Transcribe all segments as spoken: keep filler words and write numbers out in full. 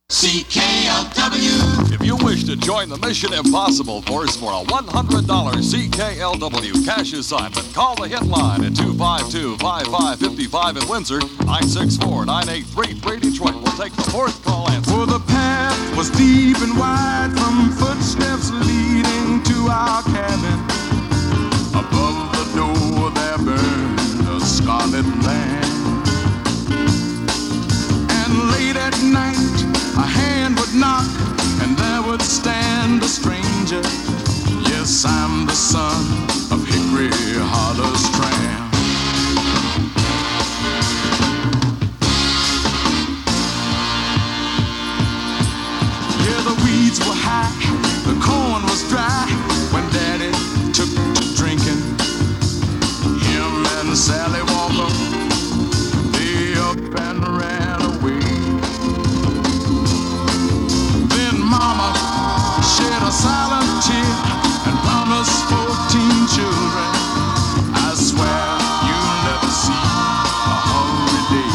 C K L W. If you wish to join the Mission Impossible Force for a one hundred dollars C K L W cash assignment, call the hit line at two five two, five five five five in Windsor, nine six four, nine eight three three Detroit. We'll take the fourth call answer. For the path was deep and wide from footsteps leading to our cabin. Above the door there burned a scarlet lamp. And late at night a hand would knock, and there would stand a stranger. Yes, I'm the son of Hickory Hollow's tramp. Yeah, the weeds were high, the corn was dry, when Daddy took to drinking. Him and Sally Walker, they up and ran away. Mama shed a silent tear and promised fourteen children. I swear you'll never see a hungry day.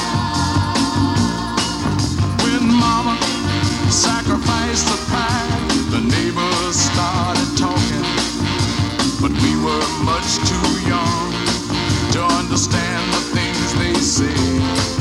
When Mama sacrificed the pie, the neighbors started talking, but we were much too young to understand the things they said.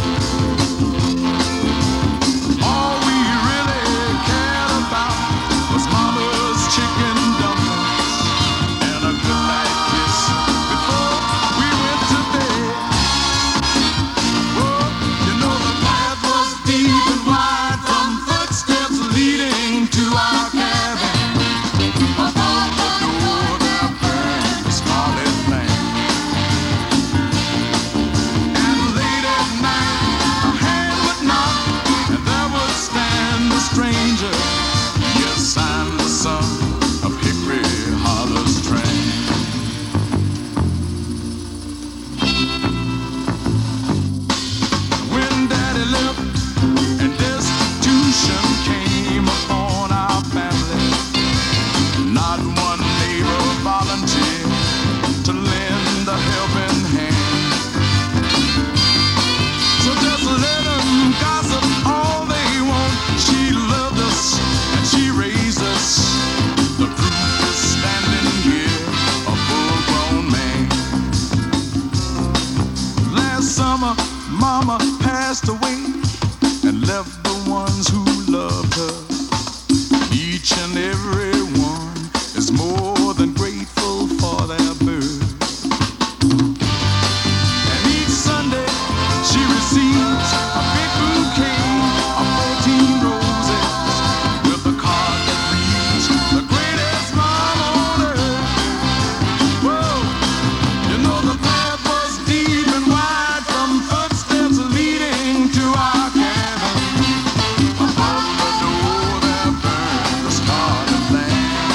Mama passed away and left the ones who loved her. Each and every one is more than grateful for their birth. And each Sunday she receives a big bouquet of fourteen roses with a card that reads, "The greatest mom on earth." Whoa, you know the path was deep and wide from footsteps leading to our cabin. Above the door there burned the scarlet lamp.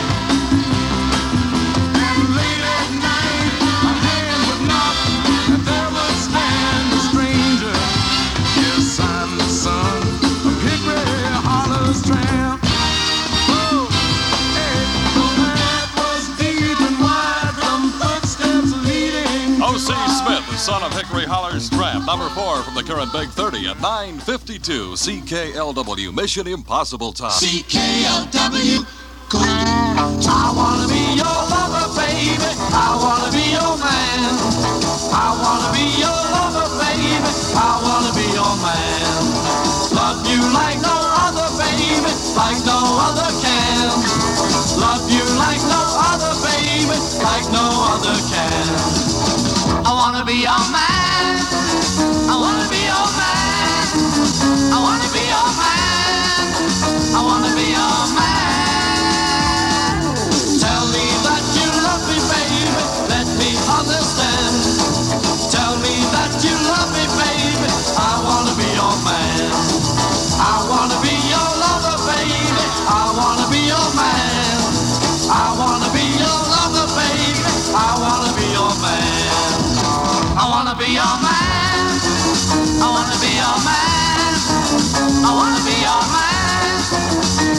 And late at night a hand would knock, and there would stand a stranger. Yes, I'm the son of Hickory Hollow's tramp. Oh, hey, the path was deep and wide from footsteps leading. O C Smith, the son of Hickory Holler's Tramp, number four from the current Big thirty at nine fifty-two C K L W, Mission Impossible time. C K L W. Go. I wanna be your lover, baby. I wanna be your man. I wanna be your lover, baby. I wanna be your man. Love you like no other, baby, like no other can. Love you like no other, baby, like no other can. I wanna be your man. I wanna be your man. I wanna be your man. I wanna be your man. Tell me that you love me, baby. Let me understand. Tell me that you love me, baby. I wanna be your man. I wanna be your lover, baby. I wanna be your man. I wanna be your lover, baby. I wanna be your man. I wanna be your man. I wanna be your man. I wanna be your man.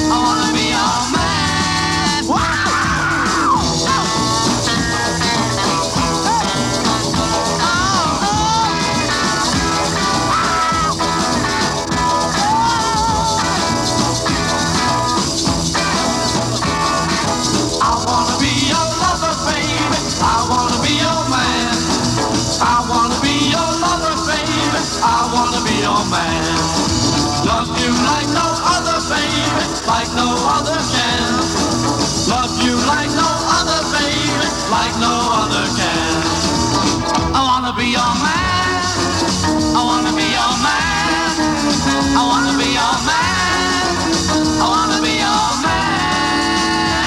your man. Love you like no other, baby, like no other can. Love you like no other, baby, like no other can. I wanna be your man. I wanna be your man. I wanna be your man. I wanna be your man.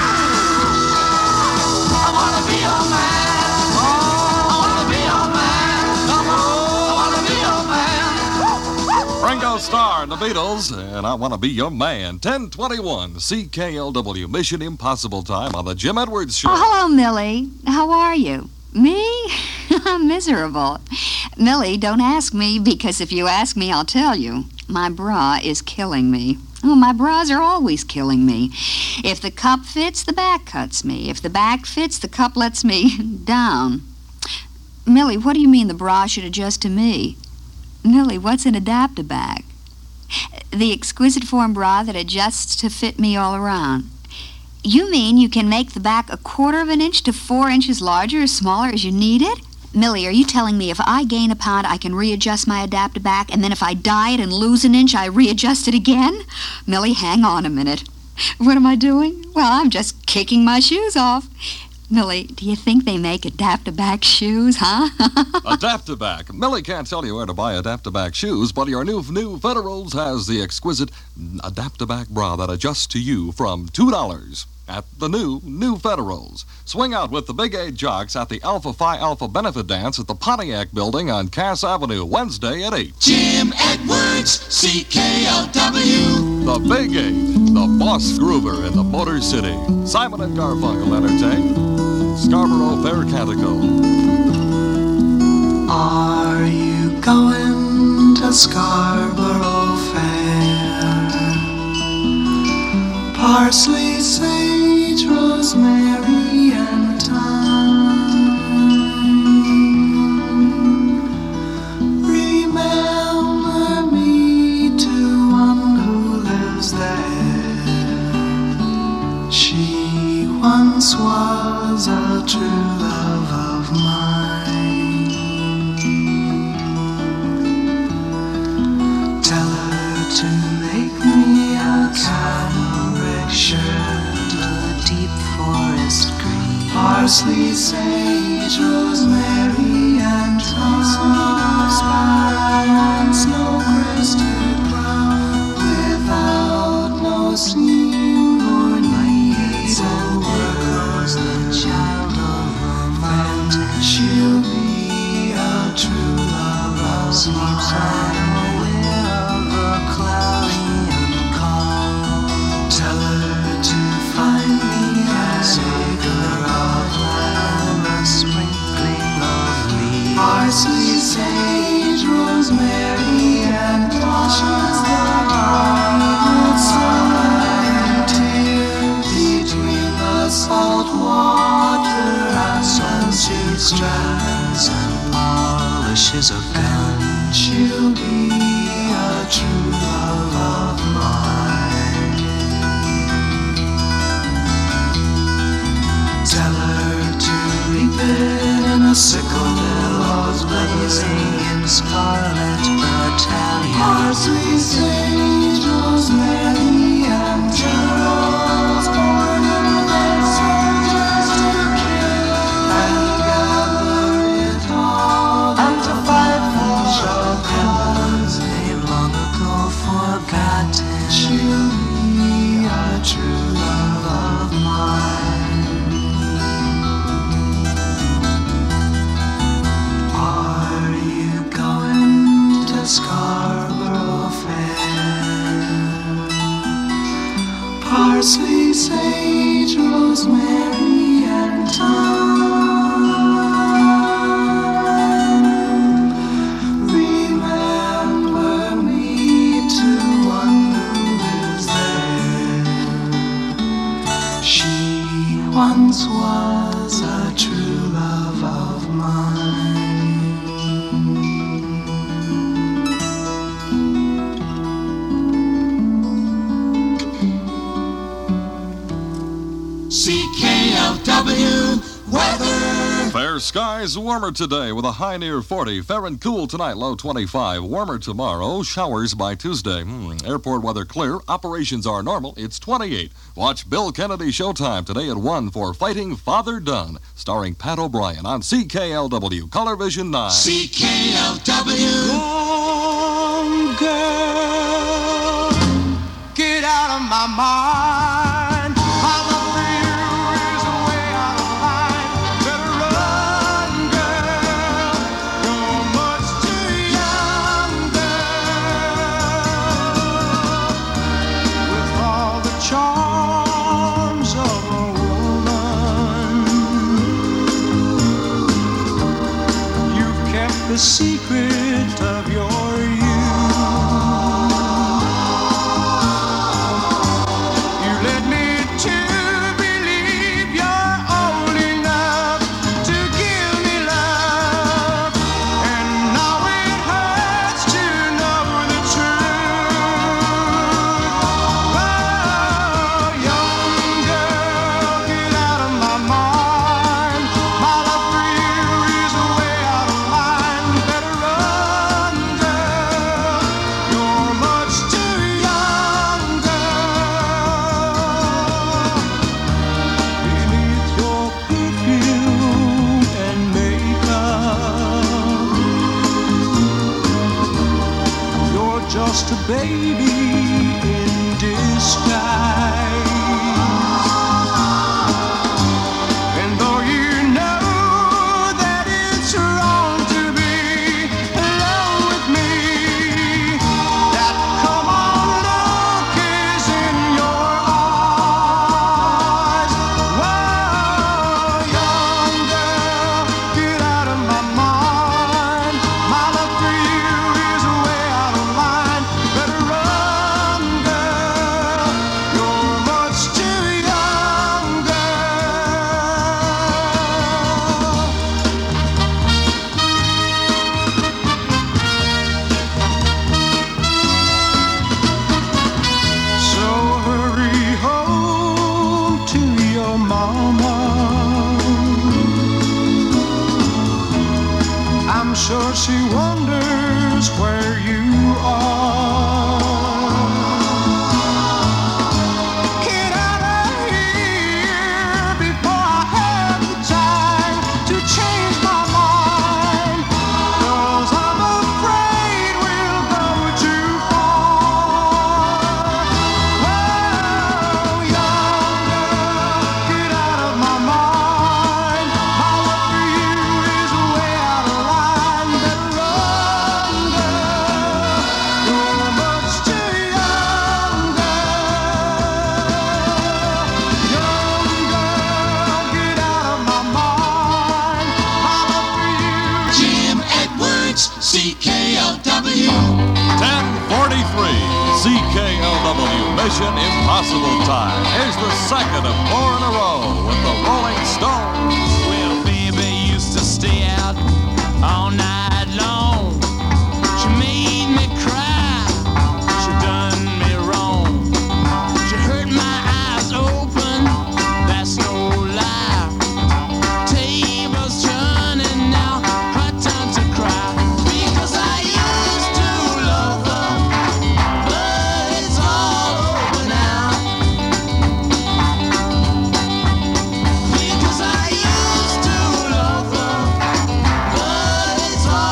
I wanna be your man. I wanna be your man. I wanna be your man. Ringo Starr and the Beatles, and I Want to Be Your Man. ten twenty-one C K L W, Mission Impossible time on the Jim Edwards Show. Oh, hello, Millie. How are you? Me? I'm miserable. Millie, don't ask me, because if you ask me, I'll tell you. My bra is killing me. Oh, my bras are always killing me. If the cup fits, the back cuts me. If the back fits, the cup lets me down. Millie, what do you mean the bra should adjust to me? Millie, what's an Adapt-A-Back? The exquisite form bra that adjusts to fit me all around. You mean you can make the back a quarter of an inch to four inches larger or smaller as you need it? Millie, are you telling me if I gain a pound, I can readjust my Adapt-A-Back, and then if I diet and lose an inch, I readjust it again? Millie, hang on a minute. What am I doing? Well, I'm just kicking my shoes off. Millie, do you think they make Adapt-A-Back shoes, huh? Adapt-A-Back. Millie can't tell you where to buy Adapt-A-Back shoes, but your new new Federals has the exquisite Adapt-A-Back bra that adjusts to you from two dollars at the new, new Federals. Swing out with the Big Eight Jocks at the Alpha Phi Alpha Benefit Dance at the Pontiac Building on Cass Avenue, Wednesday at eight. Jim Edwards, C K L W. The Big Eight, the Boss Groover in the Motor City. Simon and Garfunkel entertain. Scarborough Fair Canticle. Are you going to Scarborough Fair? Parsley, sage, rosemary, and thyme. Remember me to one who lives there. She once was a true love of mine. Tell her to make me a cambric shirt, a deep forest green, parsley, sage, rosemary, and thyme, and snow-crested brown, without no seam or needs and words. The child of a mountain, she'll be a true love of mine. I'm aware of the cloudy and calm. Tell her to find me a acre of land, a sprinkling of leaves, parsley, sage, rosemary, and thyme, the sun tear between the salt water and sunset strands and polishes a gun. She'll be a true love of mine. Tell her to reap it in a sickle, billows blazing in scarlet battalion, parsley, sage, rosemary, and thyme, born in the soldiers to kill, and gather it all into five for cause they've long ago forgotten. She'll be a true love of mine. Are you going to Scarborough Fair? Parsley, sage, rosemary, and thyme. Remember me to one who lives there. She once was a true love of mine. C K L W weather. Fair skies, warmer today with a high near forty. Fair and cool tonight, low twenty-five. Warmer tomorrow, showers by Tuesday. Hmm. Airport weather clear. Operations are normal. It's twenty-eight. Watch Bill Kennedy Showtime today at one for Fighting Father Dunn, starring Pat O'Brien on C K L W, Color Vision nine. C K L W. Long girl, get out of my mind. I'm a fear is way out of line. Better run, girl. You're much too young, girl. With all the charms of a woman, you kept the secret of your youth. You led me to believe you're old enough to give me love, and now it hurts to know the truth. Oh, young girl, get out of my mind. My love for you is way out of line. Better run, girl. You're much too young, girl. Beneath your perfume and makeup, you're just a baby in disguise. And though you know that it's wrong to be alone with me, that come on look is in your eyes. Whoa, young girl, get out of my mind. My love for you is way out of line. Better run, girl. You're much too young, girl. So hurry home to your mama. I'm sure she wonders where you are. Get out of here before I have the time to change my mind, 'cause I'm afraid we'll go too far. Whoa, young girl, get out of my mind. My love for you is way out of line. Better run, girl. You're much too young, girl. Young girl, get out of my mind. My love for you is Jim Edwards, C K L W. ten forty-three. C K L W Mission Impossible time. Here's the second of four in a row with the Rolling Stones. Well, baby used to stay out all night long. She made me cry. She done me wrong. She hurt my eyes open. That's no lie. Tables turning now. Her time to cry. Because I used to love her, but it's all over now. Because I used to love her, but it's all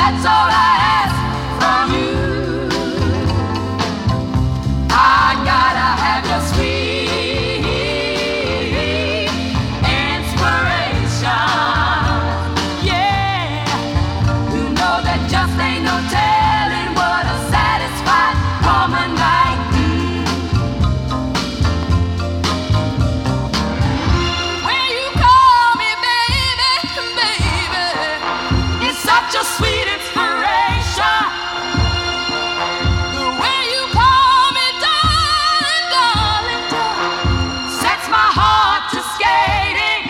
that's all I ask from you. I gotta have your sweet inspiration. Yeah, you know that just ain't no telling what a satisfied woman might do. When you call me baby, baby, it's such a sweet inspiration. The way you call me darling, darling, darling, sets my heart to skating.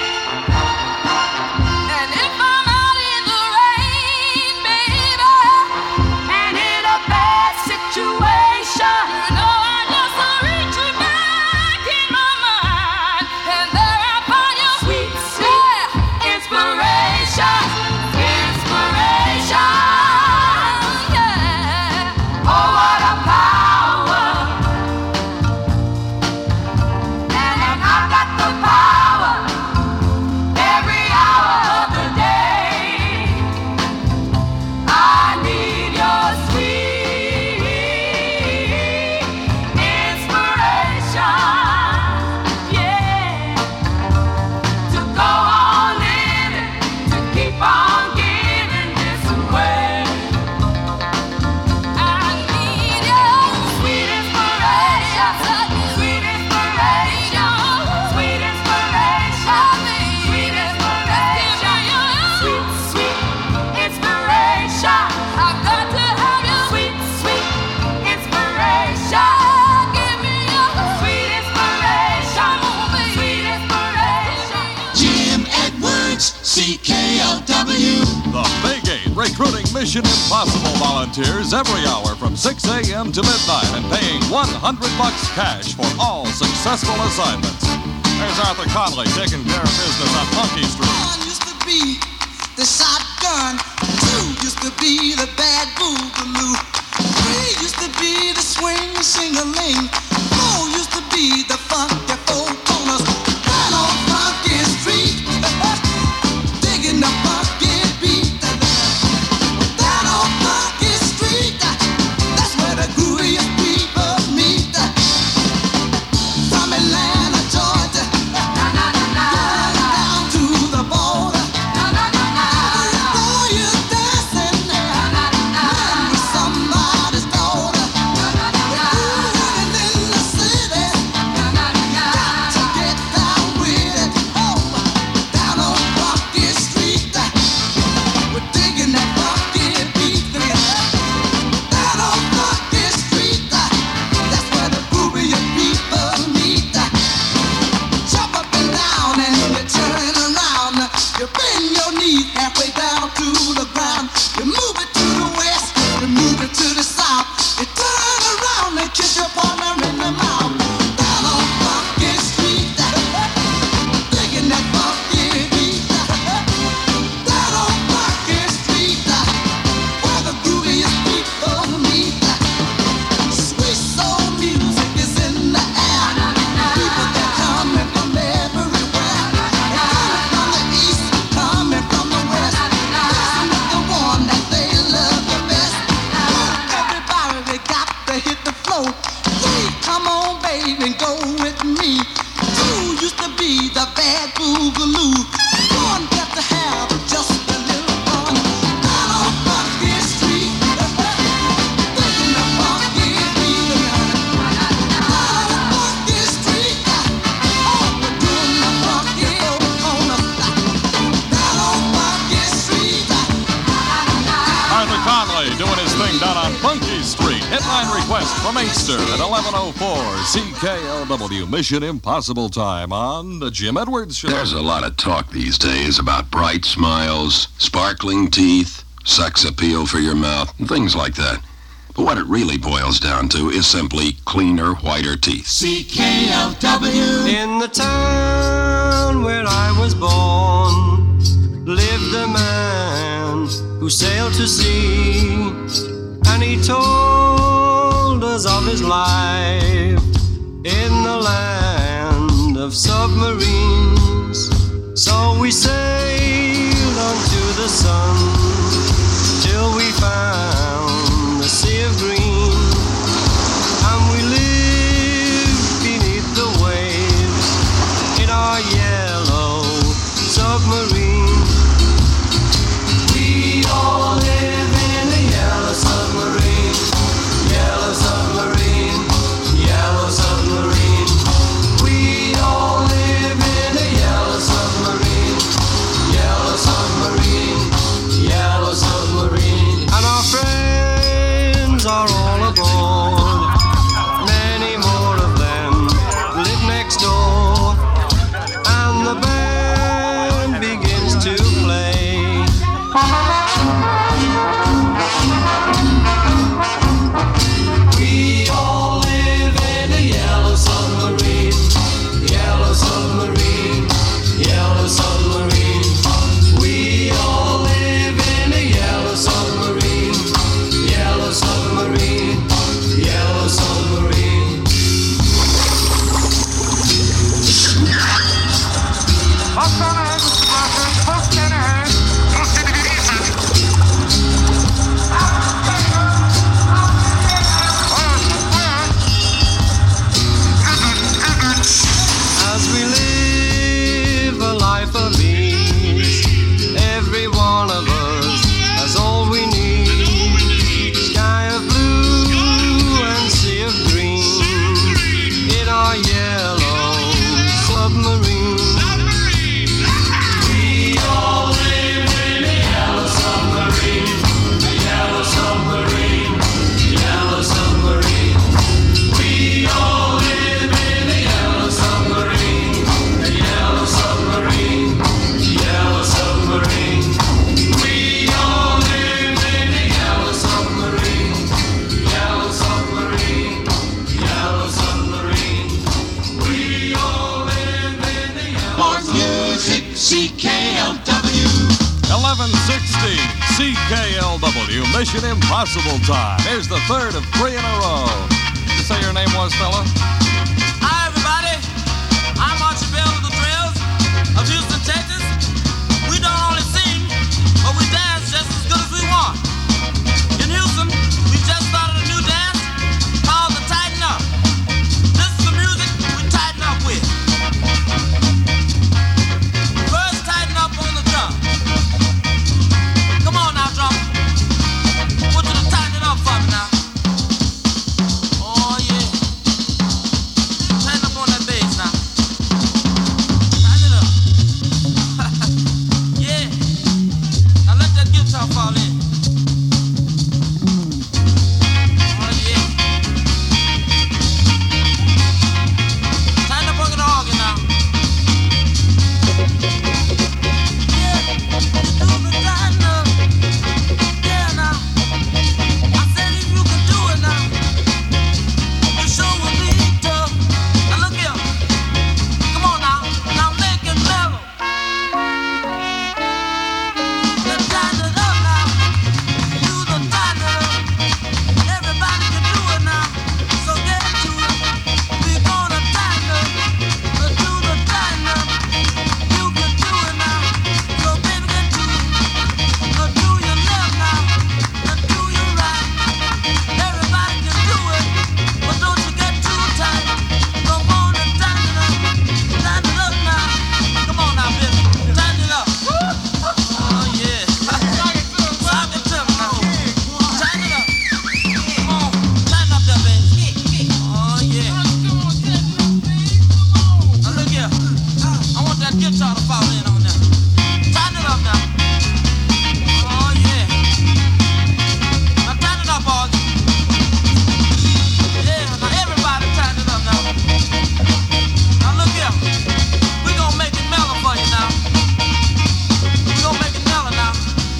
And if I'm out in the rain, baby, and in a bad situation, you know I just reach back in my mind, and there I find your sweet, sweet inspiration, inspiration. Yeah, oh what a power, and I've got the power every hour of the day. I need your sweet inspiration, yeah, to go on living, to keep on giving this away. I need your sweet inspiration, sweet inspiration, sweet inspiration, sweet inspiration, sweet, sweet inspiration. I've got to have your sweet, sweet inspiration. Give me your sweet inspiration, sweet inspiration. Jim Edwards, C K L W. The Big Eight recruiting Mission Impossible volunteers every hour from six a.m. to midnight and paying one hundred bucks cash for all successful assignments. There's Arthur Conley taking care of business on Monkey Street. One used to be the shotgun. Two used to be the bad boogaloo. Three used to be the swing sing-a-ling. Four used to be the funky four corners. Down on Funky Street, digging the funky beat. Down on Funky Street, that's where the grooviest people meet. From Atlanta, Georgia, going down to the border. Boy, you're dancing there, man, with somebody's daughter. Living in the city, got to get down with it. Oh, down on Funky Street, we're digging that funky beat. Down on Funky Street, that's where the grooviest people meet. Jump up and down and you turn around. You bend your knee halfway down to the ground. You move it to the west, you move it to the south. You turn around and kiss your partner in the mouth. Down on Funky Street, digging that funky beat. Down on Funky Street, where the grooviest people meet. Sweet soul music is in the air. People they're coming from everywhere. They're coming from the east, coming from the west. Listen to the one that they love the best. Everybody they got to hit the floor. Three, come on, baby, and go with me. Two used to be the bad boogaloo. One got to have just a little fun. Down on Funky Street, digging the funky beat. Down on Funky Street, oh, we're doing the funky old corner. Down on Funky Street. Arthur Conley doing his thing down on Funky Street. Headline request from Inkster at eleven oh four C K L W. Mission Impossible time on the Jim Edwards Show. There's a lot of talk these days about bright smiles, sparkling teeth, sex appeal for your mouth, and things like that. But what it really boils down to is simply cleaner, whiter teeth. C K L W. In the town where I was born lived a man who sailed to sea, and he told us of his life in the land of submarines. So we sailed onto the sun till we Mission Impossible time. Here's the third of three in a row. Did you say your name was, fella? Hi, everybody. I'm Archie Bell of the Trails of Houston, Texas. We don't only sing, but we dance just as good as we want. In Houston, we just started a new dance called the Tighten Up. This is the music we tighten up with. First, tighten up on the drum. Come on now, drum. Want you to tighten it up for me now. Oh, yeah. Tighten up on that bass now. Tighten it up. Yeah. Now let that guitar fall in. Oh, yeah. Tighten up on the organ now. Yeah. Do the tighten up. Yeah, now. I said if you can do it now, you sure will be tough. Now look here. Come on now. Now make it mellow. Let's tighten it up now. Do the tighten it up. Everybody can do it now. So get to it. We're gonna tighten up. Let's do the tighten up. You can do it now. So baby get to it. Let's do your left now. Let's do your right. Everybody can do it. But don't you get too tight. Come on and tighten it up. Tighten it up now. Come on now, baby. Tighten it up. Oh yeah. Sock it to me now. Tighten it up. Come on. Tighten up that baby. Oh yeah. Now look here. I want that guitar to fall in on that. Tighten it up now. Oh yeah. Now tighten it up, all. Yeah, now everybody tighten it up now. Now look here. We gonna make it mellow for you now. We gonna make it mellow now.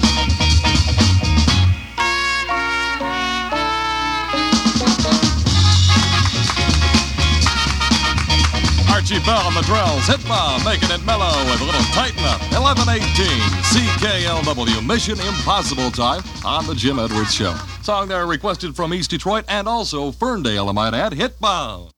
Archie Bell on the drells. Hit Bomb, making it mellow with a little tighten up. eleven eighteen, C K L W, Mission Impossible time on the Jim Edwards Show. Song there requested from East Detroit and also Ferndale, I might add. Hit Bomb.